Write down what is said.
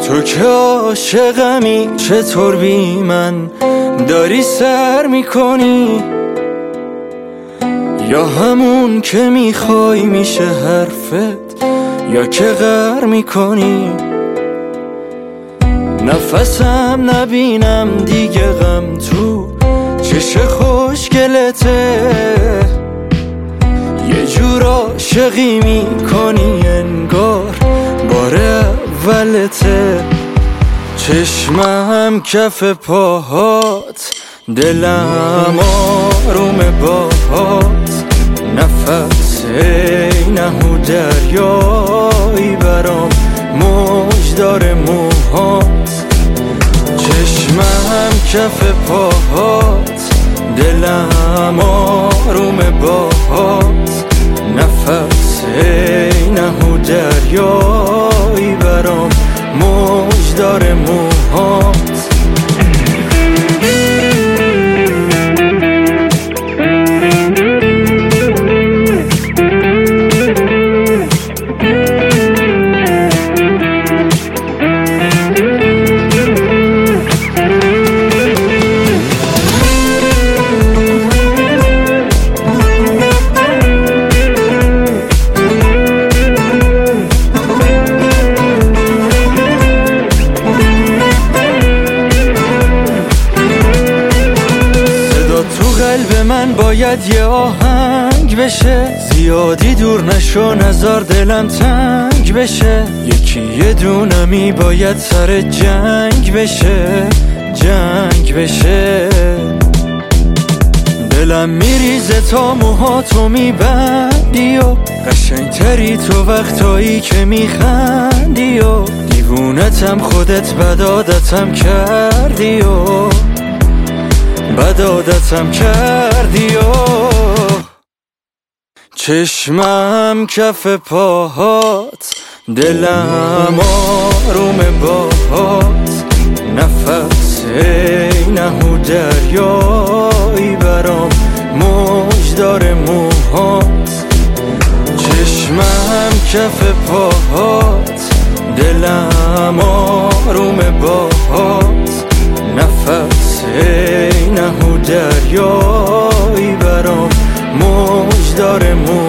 تو که عاشقمی چطور بی من داری سر میکنی؟ یا همون که میخوای میشه حرفت یا که غر میکنی؟ نفسم نبینم دیگه غم تو چش خوشگلته، یه جور عاشقی میکنی انگار بار اولته. چشمم کف پاهات، دلم آروم باهات، نفس نهو دریایی برام موج داره موهات. چشمم کف پاهات، دلم آروم باهات، نفس نهو دریایی برام موج داره موهات. قلب من باید یه آهنگ بشه، زیادی دور نشو نزار دلم تنگ بشه. یکی یه دونمی باید سر جنگ بشه، جنگ بشه. دلم میریزه تا موهاتو میبندی و قشنگتری تو وقتایی که میخندی و دیوونتم خودت بدادتم کردی و بدادتم کردی و چشمم کف پاهات، دلم آروم باهات، نفس نهو دریایی برام موج داره موهات. چشمم کف پاهات، دلم آروم باهات، نفس نهو دریایی برام موج داره موهات.